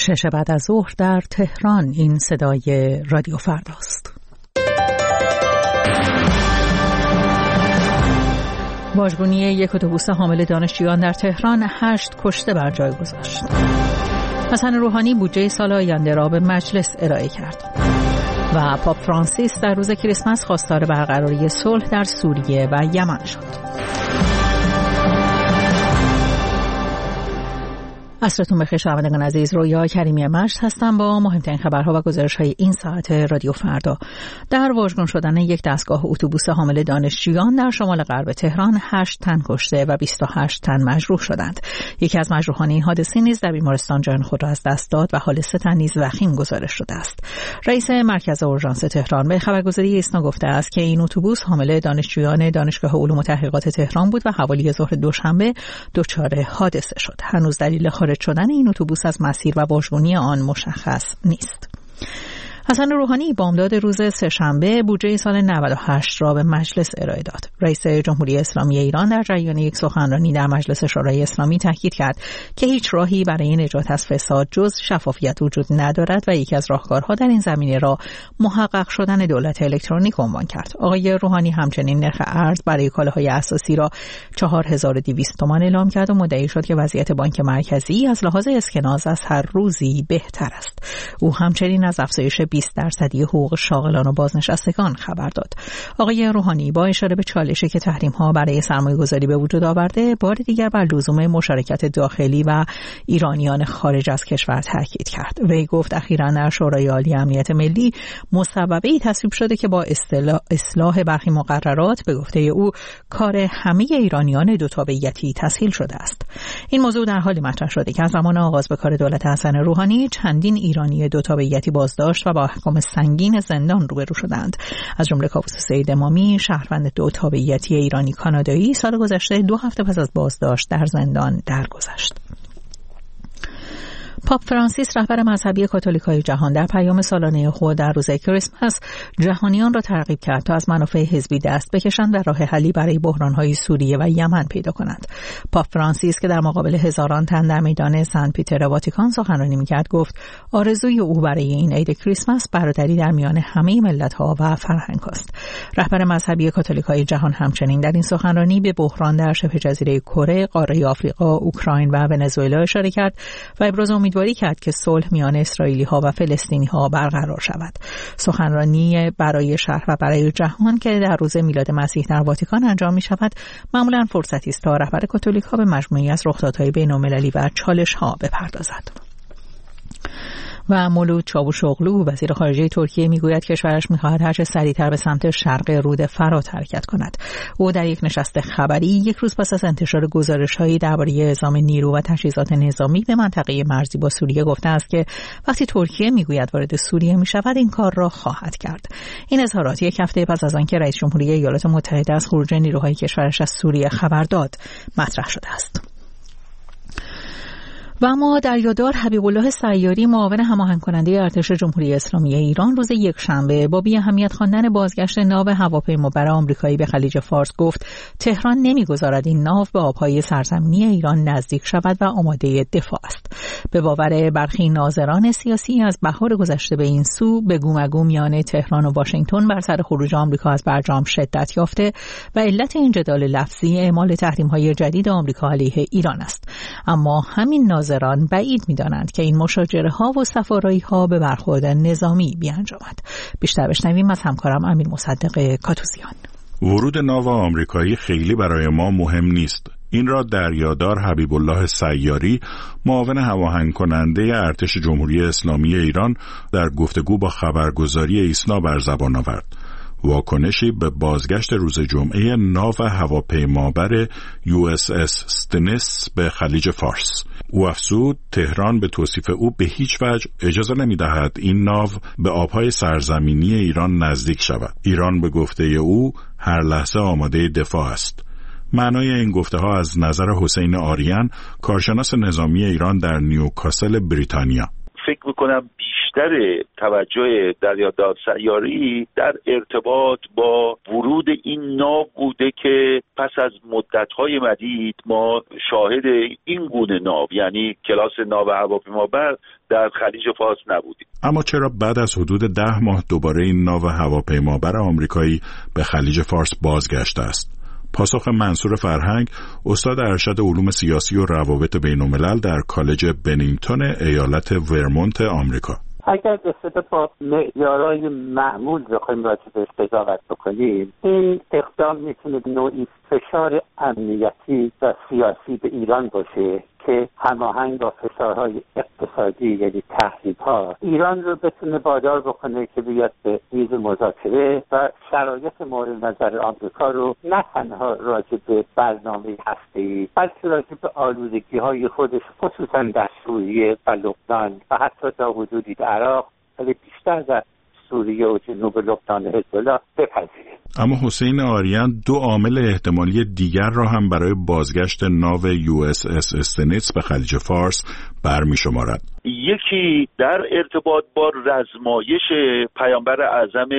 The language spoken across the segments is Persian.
6 بعد از ظهر در تهران. این صدای رادیو فرداست. واژگونی یک اتوبوس حامل دانشجویان در تهران 8 کشته بر جای گذاشت. حسن روحانی بودجه سال آینده را به مجلس ارائه کرد. و پاپ فرانسیس در روز کریسمس خواستار برقراری صلح در سوریه و یمن شد. عصرتون بخیر شنوندگان عزیز، رویا کریمی مجد هستم با مهمترین خبرها و گزارش‌های این ساعت رادیو فردا. در واژگون شدن یک دستگاه اتوبوس حامل دانشجویان در شمال غرب تهران 8 تن کشته و 28 تن مجروح شدند. یکی از مجروحان این حادثه نیز در بیمارستان جان خود را از دست داد و حال 3 تن نیز وخیم گزارش شده است. رئیس مرکز اورژانس تهران به خبرگزاری ایسنا گفته است که این اتوبوس حامل دانشجویان دانشگاه علوم و تحقیقات تهران بود و حوالی ظهر دوشنبه دچار حادثه شد. هنوز دلیل خارج شدن این اتوبوس از مسیر و واژگونی آن مشخص نیست. حسن روحانی بامداد روز سه‌شنبه بودجه سال 98 را به مجلس ارائه داد. رئیس جمهوری اسلامی ایران در جریان یک سخنرانی در مجلس شورای اسلامی تاکید کرد که هیچ راهی برای نجات از فساد جز شفافیت وجود ندارد و یکی از راهکارها در این زمینه را محقق شدن دولت الکترونیک عنوان کرد. آقای روحانی همچنین نرخ ارز برای کالاهای اساسی را 4200 تومان اعلام کرد و مدعی شد که وضعیت بانک مرکزی از لحاظ اسکناس از هر روزی بهتر است. او همچنین از افزایش 20% حقوق شاغلان و بازنشستگان خبر داد. آقای روحانی با اشاره به چالشی که تحریم‌ها برای سرمایه‌گذاری به وجود آورده، بار دیگر بر لزوم مشارکت داخلی و ایرانیان خارج از کشور تاکید کرد. وی گفت اخیراً در شورای عالی امنیت ملی مصوبه‌ای تصویب شده که با اصلاح برخی مقررات به گفته او کار همه ایرانیان دو تابعیتی تسهیل شده است. این موضوع در حالی مطرح شده که از زمان آغاز به کار دولت حسن روحانی چندین ایرانی دو تابعیتی بازداشت و با احکام سنگین زندان روبرو شدند. از جمله کاووس سید امامی، شهروند دو تابعیتی ایرانی کانادایی، سال گذشته 2 هفته پس از بازداشت در زندان درگذشت. پاپ فرانسیس رهبر مذهبی کاتولیکای جهان در پیام سالانه خود در روز کریسمس جهانیان را ترغیب کرد تا از منافع حزبی دست بکشند و راه حلی برای بحران‌های سوریه و یمن پیدا کنند. پاپ فرانسیس که در مقابل هزاران تن در میدان سن پیتر واتیکان سخنرانی می‌کرد گفت آرزوی او برای این عید کریسمس برادری در میان همه ملت‌ها و فرهنگ‌هاست. رهبر مذهبی کاتولیکای جهان همچنین در این سخنرانی به بحران در شبه جزیره کره، قاره آفریقا، اوکراین و ونزوئلا اشاره کرد و ابراز امیدواری کرد که صلح میان اسرائیلی‌ها و فلسطینی‌ها برقرار شود. سخنرانی برای شهر و برای جهان که در روز میلاد مسیح در واتیکان انجام می‌شود، معمولاً فرصتی است تا رهبر کاتولیک‌ها به مجموعه‌ای از رخدادهای بین‌المللی و چالش‌ها بپردازد. و مولود چاوشوغلو وزیر خارجه ترکیه میگوید کشورش میخواهد هرچه سریعتر به سمت شرق رود فرات حرکت کند. او در یک نشست خبری یک روز پس از انتشار گزارش‌هایی درباره اعزام نیرو و تجهیزات نظامی به منطقه مرزی با سوریه گفته است که وقتی ترکیه میگوید وارد سوریه میشود این کار را خواهد کرد. این اظهارات یک هفته پس از آنکه رئیس جمهوری ایالات متحده از خروج نیروهای کشورش از سوریه خبر داد مطرح شده است. و اما دریادار حبیب الله سیاری معاون هماهنگ کننده ارتش جمهوری اسلامی ایران روز یکشنبه با بی اهمیت خواندن بازگشت ناو هواپیمابر آمریکایی به خلیج فارس گفت تهران نمیگذارد این ناو به آبهای سرزمینی ایران نزدیک شود و آماده دفاع است. به باور برخی ناظران سیاسی از بهار گذشته به این سو به گومگو میان تهران و واشنگتن بر سر خروج آمریکا از برجام شدت یافته و علت این جدال لفظی اعمال تحریم‌های جدید آمریکا علیه ایران است. اما همین ناظران بعید می‌دانند که این مشاجره‌ها و صفارایی‌ها به برخورد نظامی بیانجامد. بیشتر بشنویم از همکارم امیر مصدق کاتوزیان. ورود ناو آمریکایی خیلی برای ما مهم نیست. این را دریادار حبیب الله سیاری معاون هماهنگ کننده ارتش جمهوری اسلامی ایران در گفتگو با خبرگزاری ایسنا بر زبان آورد. واکنشی به بازگشت روز جمعه ناو هواپیمابر USS استنس به خلیج فارس. او افزود تهران به توصیف او به هیچ وجه اجازه نمی‌دهد این ناو به آبهای سرزمینی ایران نزدیک شود. ایران به گفته او هر لحظه آماده دفاع است. معنای این گفته‌ها از نظر حسین آریان، کارشناس نظامی ایران در نیوکاسل بریتانیا. فکر می‌کنم بیشتر بیشتر توجه دریادار سیاری در ارتباط با ورود این ناو بوده که پس از مدت‌های مدید ما شاهد این گونه ناو، یعنی کلاس ناو هواپیمابر در خلیج فارس نبودیم. اما چرا بعد از حدود 10 ماه دوباره این ناو هواپیمابر آمریکایی به خلیج فارس بازگشته است؟ پاسخ منصور فرهنگ، استاد ارشد علوم سیاسی و روابط بین‌الملل در کالج بنینگتون ایالت ورمونت آمریکا. اگر به صدا با معیارهای معمول بخوایم راجع بهش قضاوت بکنیم، این اقدام میتونه نوعی فشار امنیتی و سیاسی به ایران باشه که هماهنگ با فشارهای اقتصادی یعنی تهدیدها ایران رو بتونه وادار بکنه که بیاد به میز مذاکره و شرایط مورد نظر آمریکا رو نه تنها راجع به برنامه هسته‌ای بلکه راجع به آلودگی‌های خودش خصوصا در سوریه و لبنان و حتی تا حدودی در عراق ولی بیشتر در سوریه و جنوب لبنان حزب‌الله بپذیره. اما حسین آریان دو عامل احتمالی دیگر را هم برای بازگشت ناو USS استنیتس به خلیج فارس برمی‌شمارد. یکی در ارتباط با رزمایش پیامبر اعظم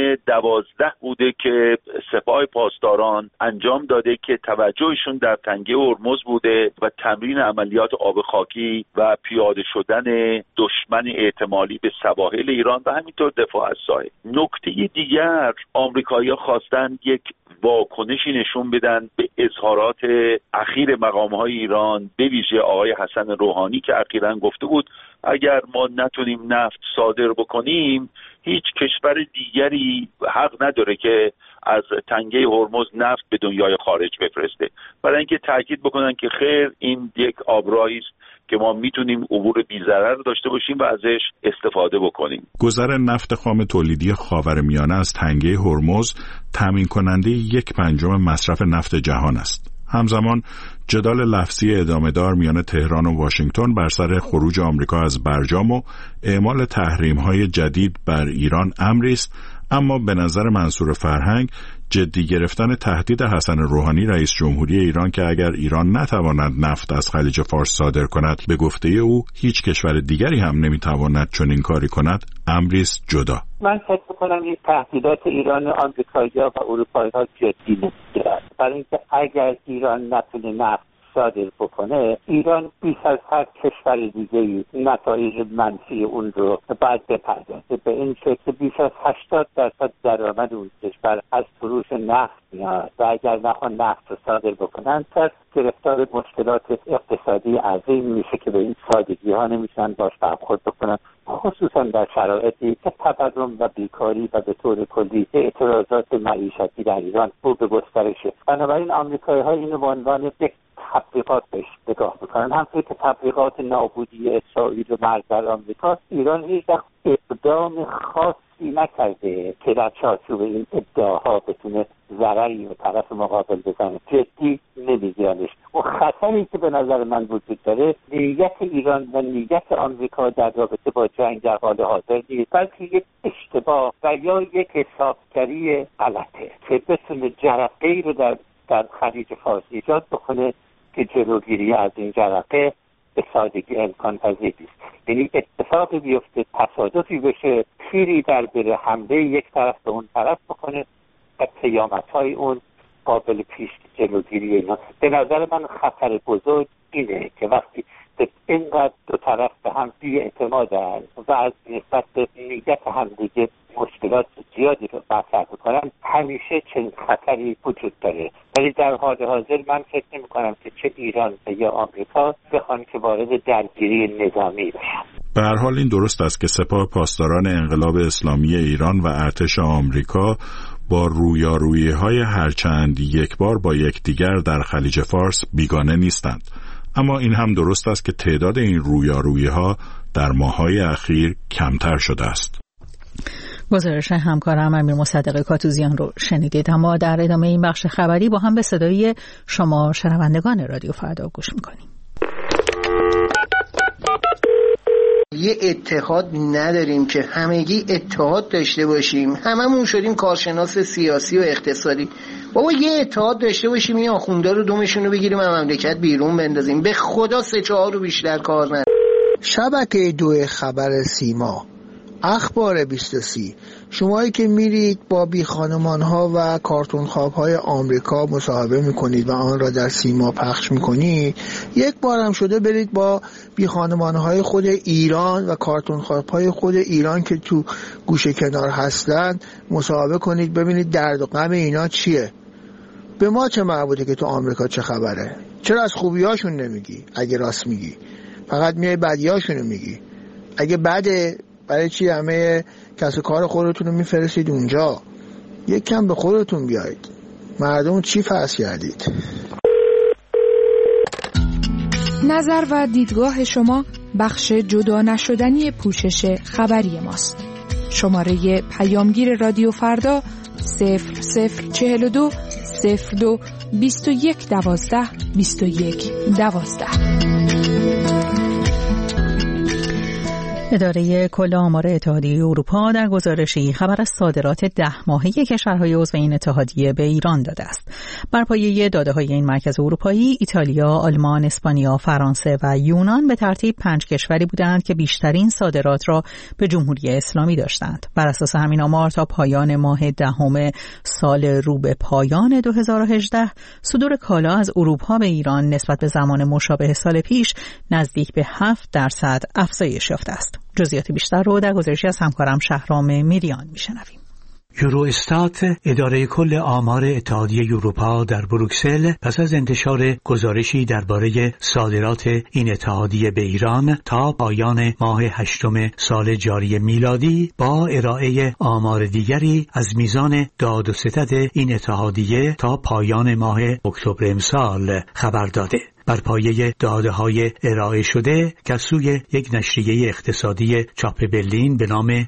12 بوده که سپاه پاسداران انجام داده که توجهشون در تنگه هرمز بوده و تمرین عملیات آب خاکی و پیاده شدن دشمن احتمالی به سواحل ایران و همینطور دفاع از ساحل. نکته دیگر، آمریکایی‌ها خواستن یک واکنشی نشون بدن به اظهارات اخیر مقام‌های ایران، به ویژه آقای حسن روحانی که اخیراً گفته بود اگر ما نتونیم نفت صادر بکنیم هیچ کشور دیگری حق نداره که از تنگه هرمز نفت به دنیای خارج بفرسته، برای اینکه تاکید بکنن که خیر، این یک آبراهی است که ما میتونیم عبور بی‌ضرر داشته باشیم و ازش استفاده بکنیم. گذر نفت خام تولیدی خاورمیانه از تنگه هرمز تامین کننده 1/5 مصرف نفت جهان است. همزمان جدال لفظی ادامه‌دار میان تهران و واشنگتن بر سر خروج آمریکا از برجام و اعمال تحریم‌های جدید بر ایران امری است، اما به نظر منصور فرهنگ جدی گرفتن تهدید حسن روحانی رئیس جمهوری ایران که اگر ایران نتواند نفت از خلیج فارس صادر کند به گفته او هیچ کشور دیگری هم نمیتواند چنین کاری کند امری است جدا. من فکر می‌کنم این تهدیدات ایران و آمریکایی‌ها و اروپایی‌ها جدی نمی‌گیرند، برای اینکه اگر ایران نتونه نفت صادر بکنه ایران بیش از هر کشور دیگه‌ای نتایج منفی اون رو باید بپردازه، به این شکل که بیش از 80% درآمد اون کشور از فروش نفت میاد و اگر نخوان نفت رو صادر بکنن پس گرفتار مشکلات اقتصادی عظیم میشه که به این سادگی ها نمیشن باش برخورد بکنن، خصوصا در شرایطی که تورم و بیکاری و به طور کلی اعتراضات معیشتی در ایران رو به گسترشه. بنابراین آمریکایی ها اینو به عنوان یک تبلیغات بهش نگاه میکنن، همونطور که تبلیغات نابودی اسرائیل و مرگ بر آمریکا. ایران هیچ وقت اقدام خاصی نکرده که در چارچوب این ادعاها بتونه ضرری به طرف مقابل بزنه، جدی نمیگیرنش. و خطری که به نظر من وجود داره نیت ایران و نیت آمریکا در رابطه با جنگ در حال حاضر نیست، بلکه یک اشتباه و یا یک حسابگری غلطه که بتونه جرقه‌ای رو در خلیج فارس ایجاد بکنه که جلوگیری از این جرقه به سادگی امکان پذیر است. یعنی اتفاقی بیفته، تصادفی بشه، تیری در بره، حمله یک طرف به اون طرف بکنه و پیامدهای اون قابل پیش جلوگیری اینا. به نظر من خطر بزرگ اینه که وقتی اینقدر دو طرف به هم بی‌اعتمادن و از نسبت به نیت همدیگه مشکلات زیادی رو مطرح می‌کنن، همیشه چنین خطری وجود داره. ولی در حال حاضر من فکر نمی‌کنم که چه ایران یا آمریکا بخوان که وارد درگیری نظامی بشن. به هر حال این درست است که سپاه پاسداران انقلاب اسلامی ایران و ارتش آمریکا با رویارویی‌های هرچند یک بار با یکدیگر در خلیج فارس بیگانه نیستند، اما این هم درست است که تعداد این رویارویی‌ها در ماه‌های اخیر کمتر شده است. گزارش همکارم امیر مصدق کاتوزیان رو شنیدید. اما در ادامه این بخش خبری با هم به صدای شما شنوندگان رادیو فردا گوش می‌کنیم. یه اتحاد نداریم که همگی اتحاد داشته باشیم، هممون شدیم کارشناس سیاسی و اقتصادی. بابا یه اتحاد داشته باشیم، این آخوندا رو دومشون رو بگیریم از مملکت بیرون بندازیم، به خدا 3-4 رو بیشتر کار نداریم. شبکه 2 خبر سیما اخبار 23 شمایی که میرید با بی خانمان ها و کارتون خواب های آمریکا مصاحبه میکنید و آن را در سیما پخش میکنید، یک بار هم شده برید با بی خانمان های خود ایران و کارتون خواب های خود ایران که تو گوشه کنار هستن مصاحبه کنید، ببینید درد و غم اینا چیه. به ما چه مربوطه که تو آمریکا چه خبره؟ چرا از خوبیاشون نمیگی؟ اگه راست میگی فقط میای بدیاشونو میگی. اگه بده برای چی همه کسب کار خودتون رو میفرستید اونجا؟ یک کم به خودتون بیایید. مردم چی فرض کردید؟ نظر و دیدگاه شما بخش جدا نشدنی پوشش خبری ماست. شماره پیامگیر رادیو فردا 0042 02 21 12 21 12. اداره کل آمار اتحادیه اروپا در گزارشی خبر از صادرات 10 ماهه کشورهای عضو این اتحادیه به ایران داده است. بر پایه داده‌های این مرکز اروپایی، ایتالیا، آلمان، اسپانیا، فرانسه و یونان به ترتیب 5 کشوری بودند که بیشترین صادرات را به جمهوری اسلامی داشتند. بر اساس همین آمار تا پایان ماه دهم سال رو به پایان 2018 صدور کالا از اروپا به ایران نسبت به زمان مشابه سال پیش نزدیک به 7% افزایش یافته است. جزئیات بیشتر رو در گزارشی از همکارم شهرام میریان میشنویم. یوروستات، اداره کل آمار اتحادیه اروپا در بروکسل، پس از انتشار گزارشی درباره صادرات این اتحادیه به ایران تا پایان ماه هشتم سال جاری میلادی با ارائه آمار دیگری از میزان داد و ستد این اتحادیه تا پایان ماه اکتبر امسال خبر داده. بر پایه داده‌های ارائه شده که از سوی یک نشریه اقتصادی چاپ برلین به نام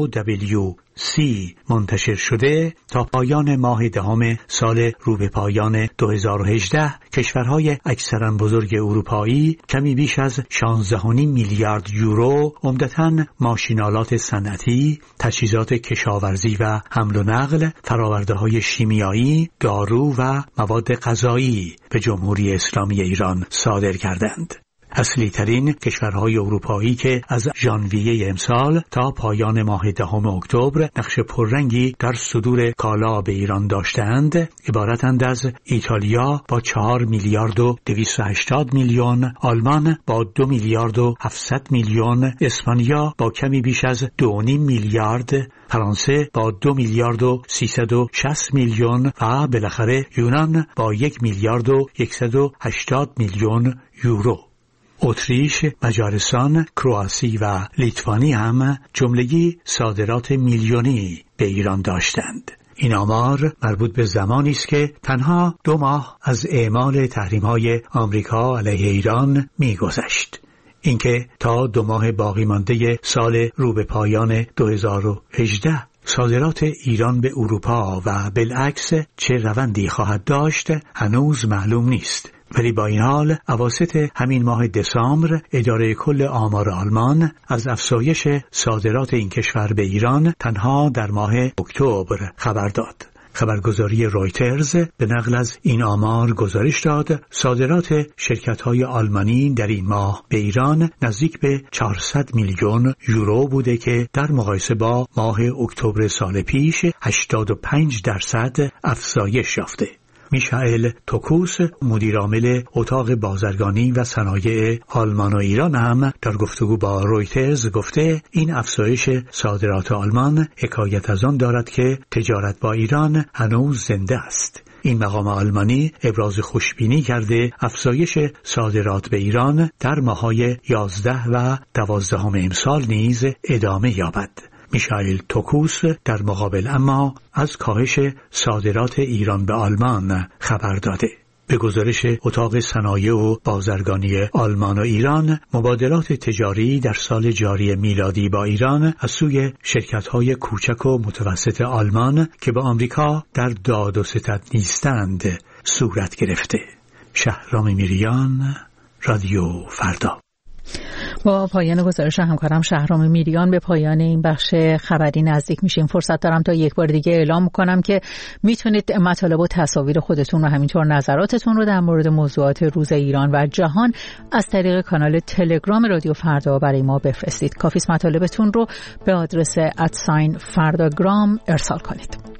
OWC منتشر شده، تا پایان ماه دهم سال رو به پایان 2018 کشورهای اکثراً بزرگ اروپایی کمی بیش از 16.5 میلیارد یورو، عمدتاً ماشینالات صنعتی، تجهیزات کشاورزی و حمل و نقل، فرآورده‌های شیمیایی، دارو و مواد غذایی به جمهوری اسلامی ایران صادر کردند. اصلی ترین کشورهای اروپایی که از ژانویه امسال تا پایان ماه دهم اکتبر نقش پررنگی در صدور کالا به ایران داشتند عبارتند از ایتالیا با 4 میلیارد و 280 میلیون، آلمان با 2 میلیارد و 700 میلیون، اسپانیا با کمی بیش از 2.5 میلیارد، فرانسه با 2 میلیارد و 360 میلیون و بالاخره یونان با 1 میلیارد و 180 میلیون یورو. اتریش، مجارستان، کرواسی و لیتوانی هم جملگی صادرات میلیونی به ایران داشتند. این آمار مربوط به زمانی است که تنها 2 ماه از اعمال تحریم‌های آمریکا علیه ایران می‌گذشت. اینکه تا 2 ماه باقی مانده سال رو به پایان 2018 صادرات ایران به اروپا و بالعکس چه روندی خواهد داشت هنوز معلوم نیست. ولی با این حال اواسط همین ماه دسامبر اداره کل آمار آلمان از افزایش صادرات این کشور به ایران تنها در ماه اکتبر خبر داد. خبرگزاری رویترز به نقل از این آمار گزارش داد صادرات شرکت‌های آلمانی در این ماه به ایران نزدیک به 400 میلیون یورو بوده که در مقایسه با ماه اکتبر سال پیش 85% افزایش یافته. میشائل توکوس، مدیرعامل اتاق بازرگانی و صنایع آلمان و ایران هم در گفتگو با رویترز گفته این افزایش صادرات آلمان حکایت از آن دارد که تجارت با ایران هنوز زنده است. این مقام آلمانی ابراز خوشبینی کرده افزایش صادرات به ایران در ماه‌های 11 و 12 امسال نیز ادامه یابد. میشائل توکوس در مقابل اما از کاهش صادرات ایران به آلمان خبر داده. به گزارش اتاق صنایع و بازرگانی آلمان و ایران، مبادلات تجاری در سال جاری میلادی با ایران از سوی شرکت‌های کوچک و متوسط آلمان که به آمریکا در داد و ستد نیستند صورت گرفته. شهرام میریان، رادیو فردا. با پایان گزارش همکارم شهرام میریان به پایان این بخش خبری نزدیک میشیم. فرصت دارم تا یک بار دیگه اعلام کنم که میتونید مطالب و تصاویر خودتون و همینطور نظراتتون رو در مورد موضوعات روز ایران و جهان از طریق کانال تلگرام رادیو فردا برای ما بفرستید. کافی است مطالبتون رو به آدرس @فردا ارسال کنید.